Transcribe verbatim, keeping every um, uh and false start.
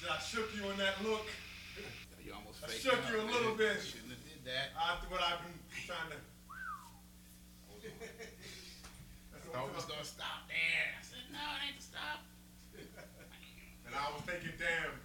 I shook you in that look. You almost I faked shook out, you a man. little bit. Shouldn't have did that. After what I've been trying to. That's I thought it was gonna stop there. I said, no, it ain't to stop. And I was thinking, damn,